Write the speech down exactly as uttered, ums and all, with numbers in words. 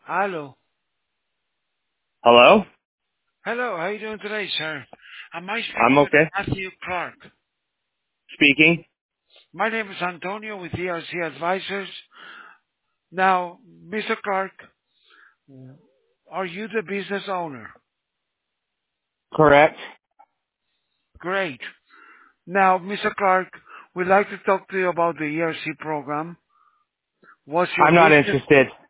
Hello. Hello? Hello, how are you doing today, sir? Am I I'm speaking with okay. Matthew Clark? Speaking. My name is Antonio with E R C Advisors. Now, Mister Clark, are you the business owner? Correct. Great. Now, Mister Clark, we'd like to talk to you about the E R C program. Was your I'm not business interested.